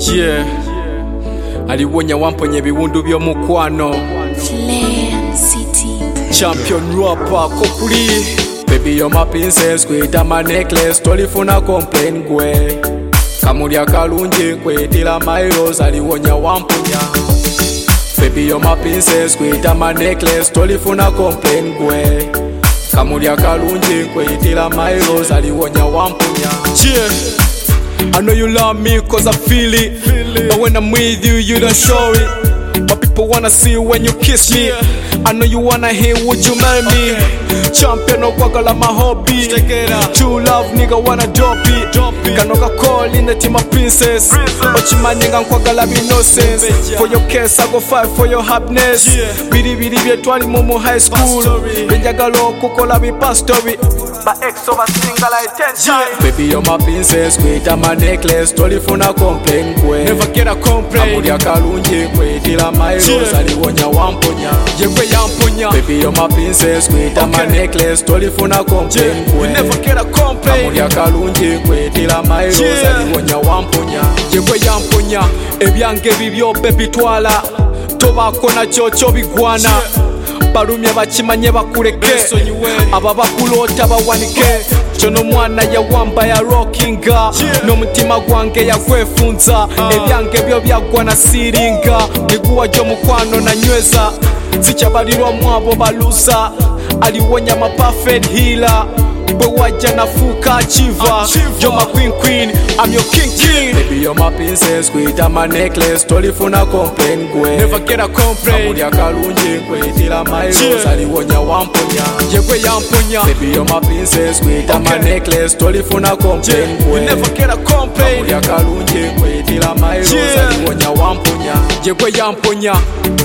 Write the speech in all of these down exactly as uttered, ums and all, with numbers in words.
Yeah, aliwonya wamponye ebiwundu by'omukwano Flame City champion rapper kokuli. Baby you're my princess, kwita my necklace, tolifuna complain gwe. Kamulya kalungi kwetira my rose, aliwonya wamponya. Baby you're my princess, kwita my necklace, tolifuna complain gwe. Kamulya kalungi kwetira my rose, aliwonya wamponya. Yeah, I know you love me cause I feel it, feel it. But when I'm with you, you don't show it. But people wanna see when you kiss me, yeah. I know you wanna hear, would you marry me? Okay. Champion of Wagala my hobby, true love nigga wanna drop it, drop it. Kanoka call in the team of princess, Ochimanyenga nkwagala be no sense. For your case I go fight for your happiness, biri biri byetwali mu high school, benjagala okukola bi pastori. But ex over single I ten times. Baby you're my princess, kwita my necklace, tolifuna complain kwe. Never get a complaint. Kamulya kalungi kwetira my rose, aliwonya wamponya. Yekwe yamponya. Baby you're my princess, kwita my necklace, tolifuna complain kwe. You never get a complaint. Kamulya kalungi kwetira my rose, aliwonya wamponya. Yekwe yamponya. Ebyange bibyo baby twala, tobako na chocho bigwana. Balumye bakimanye bakuleke, aba bakulota bawanike. Chono mwana ya wamba ya rockinga, n'omutima gwange yagwefunza. Ebyange byo byagwa na siringa, niguwa jo mukwano na nyweza. Sichabalirwa mwabo baluza, aliwonya ma perfect healer. Bwe wajja nafuuka achiever, you're my queen queen, I'm your king king. Baby you're my princess, kwita my necklace, tolifuna complain gwe. Never get a complaint. Kamulya kalungi kwetira my rose, aliwonya wamponya. Yegwe yamponya. Baby you're my princess, kwita my necklace, tolifuna complain gwe. You never get a complaint. Kamulya kalungi kwetira my rose, aliwonya wamponya. Yegwe yamponya.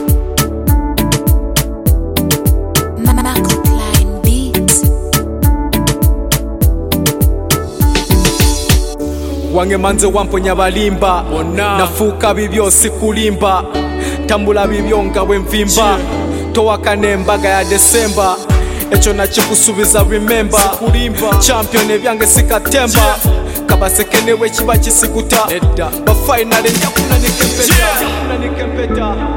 Wange manze wamponya balimba, nafuuka bibyo sikulimba. Tambula bibyo nga bwe nvimba, yeah. Towakana embaga ya December, echo nakikusubiza remember. Sikulimba champion ebyange sikatemba, yeah. Kabasekenewe kiba kisikuta, ba final njakuna nikempeta, yeah.